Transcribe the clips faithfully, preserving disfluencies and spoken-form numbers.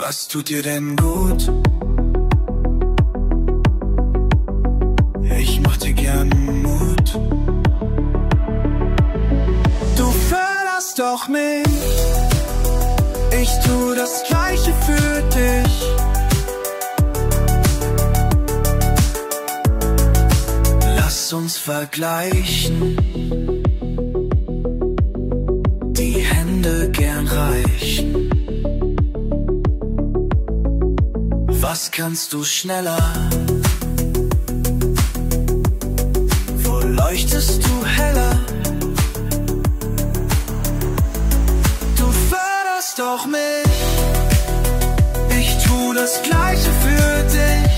Was tut dir denn gut? Ich mach dir gern Mut. Du förderst doch mich, ich tu das Gleiche für dich. Lass uns vergleichen, die Hände gern reichen. Was kannst du schneller? Wo leuchtest du heller? Du förderst doch mich, ich tu das Gleiche für dich.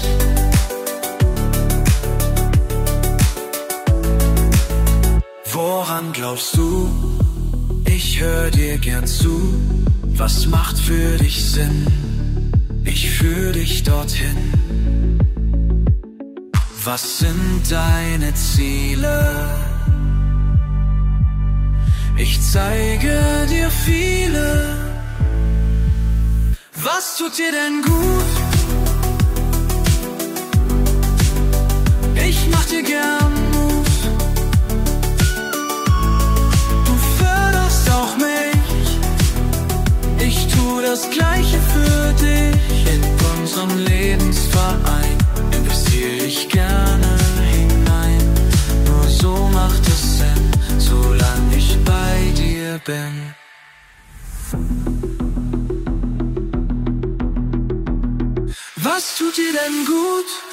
Woran glaubst du? Ich hör dir gern zu. Was macht für dich Sinn? Ich führ dich dorthin. Was sind deine Ziele? Ich zeige dir viele. Was tut dir denn gut? Ich mach dir gern Mut. Du förderst auch mich, ich tu das Gleiche für dich. In unserem Lebensverein investiere ich gerne hinein. Nur so macht es Sinn, solange ich bei dir bin. Was tut dir denn gut?